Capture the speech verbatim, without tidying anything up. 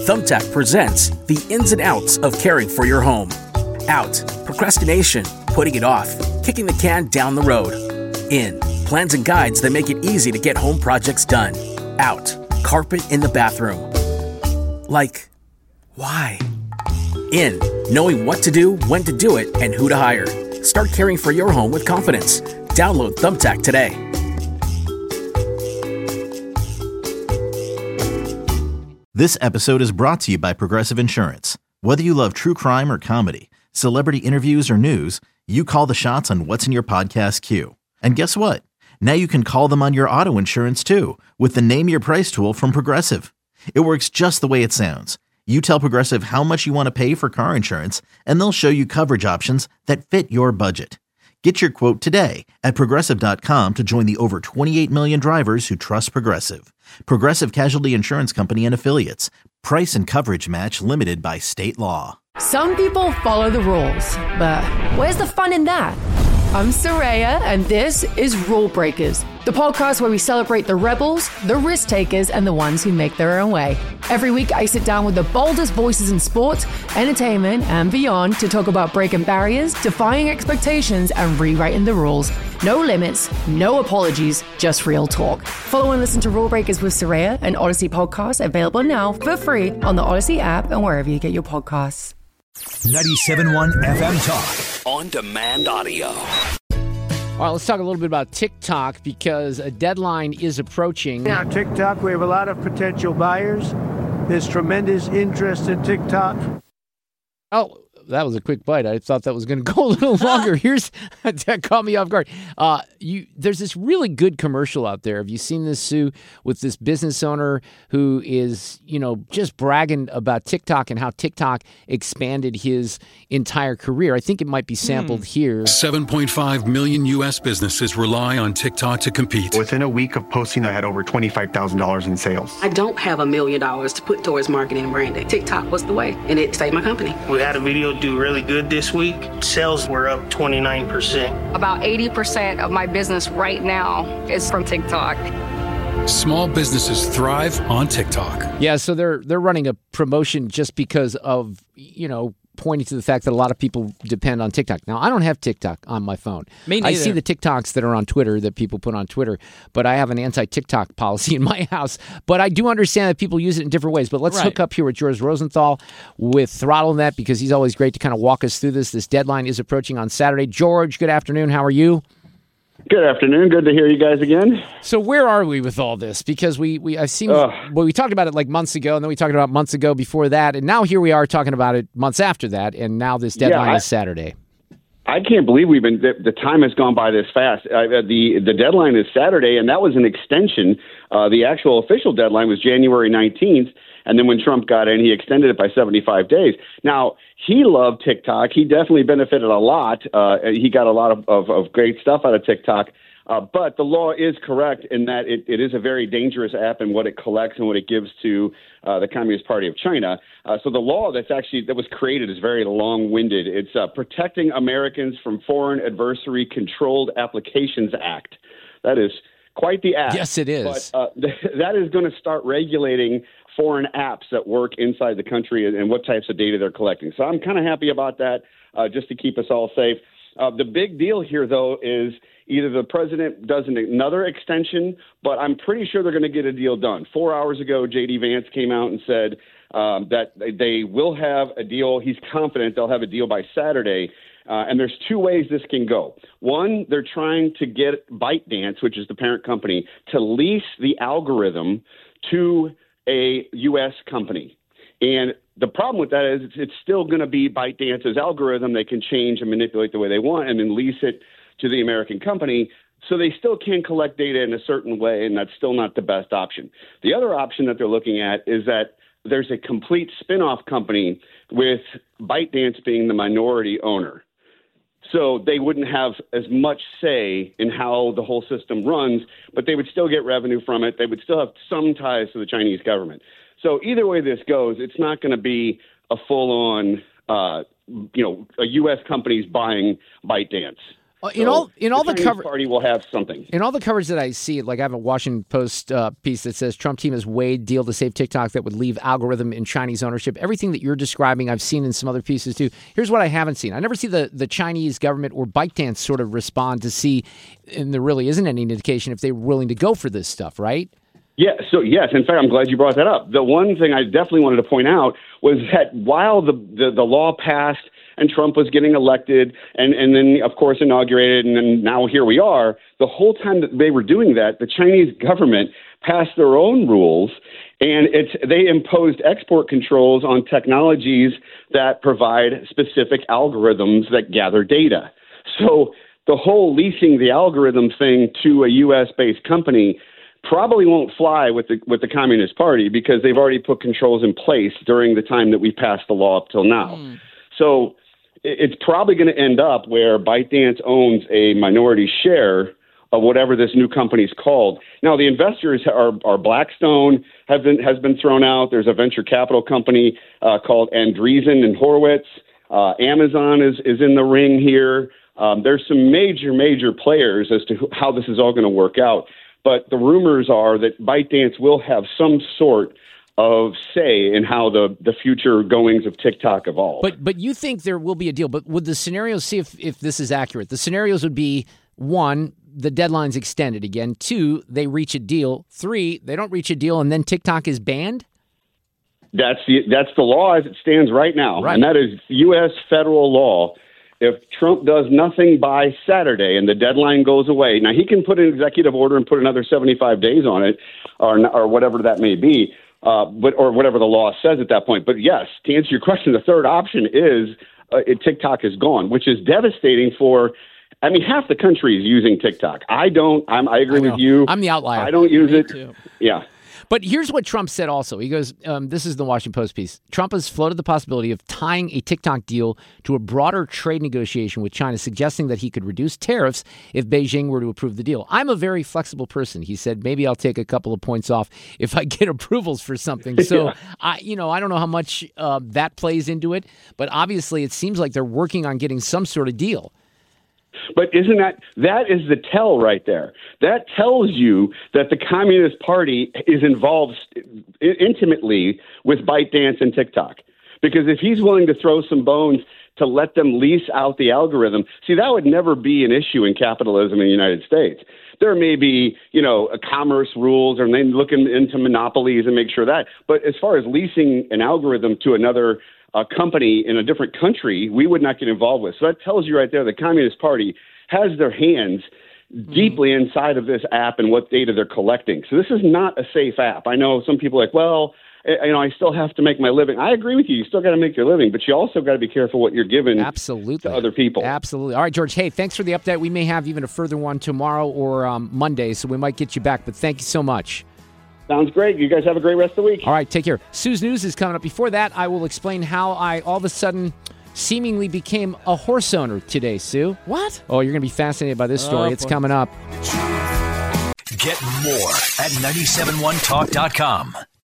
Thumbtack presents the ins and outs of caring for your home. Out, procrastination, putting it off, kicking the can down the road. In, plans and guides that make it easy to get home projects done. Out, carpet in the bathroom. Like, why? In, knowing what to do, when to do it, and who to hire. Start caring for your home with confidence. Download Thumbtack today. This episode is brought to you by Progressive Insurance. Whether you love true crime or comedy, celebrity interviews or news, you call the shots on what's in your podcast queue. And guess what? Now you can call them on your auto insurance too with the Name Your Price tool from Progressive. It works just the way it sounds. You tell Progressive how much you want to pay for car insurance, and they'll show you coverage options that fit your budget. Get your quote today at Progressive dot com to join the over twenty-eight million drivers who trust Progressive. Progressive Casualty Insurance Company and Affiliates. Price and coverage match limited by state law. Some people follow the rules, but where's the fun in that? I'm Soraya, and this is Rule Breakers, the podcast where we celebrate the rebels, the risk takers, and the ones who make their own way. Every week, I sit down with the boldest voices in sports, entertainment, and beyond to talk about breaking barriers, defying expectations, and rewriting the rules. No limits, no apologies, just real talk. Follow and listen to Rule Breakers with Soraya, an Odyssey podcast available now for free on the Odyssey app and wherever you get your podcasts. ninety-seven point one F M Talk. On demand audio. All right, let's talk a little bit about TikTok because a deadline is approaching. Now, TikTok, we have a lot of potential buyers. There's tremendous interest in TikTok. Oh, that was a quick bite. I thought that was going to go a little longer. Here's that caught me off guard. Uh, you, there's this really good commercial out there. Have you seen this, Sue, with this business owner who is, you know, just bragging about TikTok and how TikTok expanded his entire career? I think it might be sampled mm. here. seven point five million U S businesses rely on TikTok to compete. Within a week of posting, I had over twenty-five thousand dollars in sales. I don't have a million dollars to put towards marketing and branding. TikTok was the way, and it saved my company. We had a video do really good this week. Sales were up twenty-nine percent. About eighty percent of my business right now is from TikTok. Small businesses thrive on TikTok. Yeah, so they're they're running a promotion just because of, you know, pointing to the fact that a lot of people depend on TikTok. Now, I don't have TikTok on my phone. Me neither. I see the TikToks that are on Twitter that people put on Twitter, but I have an anti-TikTok policy in my house. But I do understand that people use it in different ways. But let's right. hook up here with George Rosenthal with ThrottleNet because he's always great to kind of walk us through this. This deadline is approaching on Saturday. George, good afternoon. How are you? Good afternoon. Good to hear you guys again. So where are we with all this? Because we, we I've seen, uh, well, we talked about it like months ago, and then we talked about months ago before that, and now here we are talking about it months after that, and now this deadline yeah, I, is Saturday. I can't believe we've been, the, the time has gone by this fast. Uh, the the deadline is Saturday, and that was an extension. Uh, the actual official deadline was January nineteenth, and then when Trump got in, he extended it by seventy-five days. Now, he loved TikTok. He definitely benefited a lot. Uh, he got a lot of, of, of great stuff out of TikTok. Uh, but the law is correct in that it, it is a very dangerous app in what it collects and what it gives to uh, the Communist Party of China. Uh, so the law that's actually that was created is very long-winded. It's uh, Protecting Americans from Foreign Adversary Controlled Applications Act. That is quite the act. Yes, it is. But uh, th- that is going to start regulating foreign apps that work inside the country and, and what types of data they're collecting. So I'm kind of happy about that, uh, just to keep us all safe. Uh, the big deal here, though, is either the president does an, another extension, but I'm pretty sure they're going to get a deal done. Four hours ago, J D. Vance came out and said um, that they will have a deal. He's confident they'll have a deal by Saturday. Uh, and there's two ways this can go. One, they're trying to get ByteDance, which is the parent company, to lease the algorithm to a U S company. And the problem with that is it's, it's still going to be ByteDance's algorithm. They can change and manipulate the way they want and then lease it to the American company. So they still can collect data in a certain way, and that's still not the best option. The other option that they're looking at is that there's a complete spin-off company with ByteDance being the minority owner. So they wouldn't have as much say in how the whole system runs, but they would still get revenue from it. They would still have some ties to the Chinese government. So either way this goes, it's not going to be a full-on, uh, you know, a U S company's buying ByteDance. In so all, in all the, the, the cover, party will have something. In all the coverage that I see, like I have a Washington Post uh, piece that says Trump team has weighed deal to save TikTok that would leave algorithm in Chinese ownership. Everything that you're describing, I've seen in some other pieces too. Here's what I haven't seen. I never see the, the Chinese government or ByteDance sort of respond to see, and there really isn't any indication if they're willing to go for this stuff, right? Yeah, so yes, in fact, I'm glad you brought that up. The one thing I definitely wanted to point out was that while the, the, the law passed and Trump was getting elected and, and then, of course, inaugurated, and then now here we are, the whole time that they were doing that, the Chinese government passed their own rules, and it's they imposed export controls on technologies that provide specific algorithms that gather data. So the whole leasing the algorithm thing to a U S-based company probably won't fly with the with the Communist Party because they've already put controls in place during the time that we passed the law up till now. Mm. So it's probably going to end up where ByteDance owns a minority share of whatever this new company is called. Now, the investors are, are Blackstone have been, has been thrown out. There's a venture capital company uh, called Andreessen and Horowitz. Uh, Amazon is, is in the ring here. Um, there's some major, major players as to how this is all going to work out. But the rumors are that ByteDance will have some sort of say in how the, the future goings of TikTok evolve. But but you think there will be a deal. But would the scenarios, see if, if this is accurate, the scenarios would be, one, the deadline's extended again. Two, they reach a deal. Three, they don't reach a deal, and then TikTok is banned? That's the, that's the law as it stands right now. Right. And that is U S federal law. If Trump does nothing by Saturday and the deadline goes away, now he can put an executive order and put another seventy-five days on it or, or whatever that may be. Uh, but or whatever the law says at that point. But yes, to answer your question, the third option is uh, TikTok is gone, which is devastating for. I mean, half the country is using TikTok. I don't. I'm, I agree I with you. I'm the outlier. I don't use Me it. Too. Yeah. But here's what Trump said also. He goes, um, this is the Washington Post piece. Trump has floated the possibility of tying a TikTok deal to a broader trade negotiation with China, suggesting that he could reduce tariffs if Beijing were to approve the deal. I'm a very flexible person. He said, maybe I'll take a couple of points off if I get approvals for something. So, yeah. I, you know, I don't know how much uh, that plays into it, but obviously it seems like they're working on getting some sort of deal. But isn't that, that is the tell right there. That tells you that the Communist Party is involved intimately with ByteDance and TikTok. Because if he's willing to throw some bones to let them lease out the algorithm, see, that would never be an issue in capitalism in the United States. There may be, you know, commerce rules, or they look in, into monopolies and make sure that. But as far as leasing an algorithm to another a company in a different country, we would not get involved with. So that tells you right there the Communist Party has their hands deeply mm-hmm. inside of this app and what data they're collecting. So this is not a safe app. I know some people are like, well, you know, I still have to make my living. I agree with you. You still got to make your living, but you also got to be careful what you're giving Absolutely. to other people. Absolutely. All right, George. Hey, thanks for the update. We may have even a further one tomorrow or um, Monday, so we might get you back. But thank you so much. Sounds great. You guys have a great rest of the week. All right, take care. Sue's News is coming up. Before that, I will explain how I all of a sudden seemingly became a horse owner today, Sue. What? Oh, you're going to be fascinated by this story. Oh, it's coming up. Get more at nine seven one talk dot com.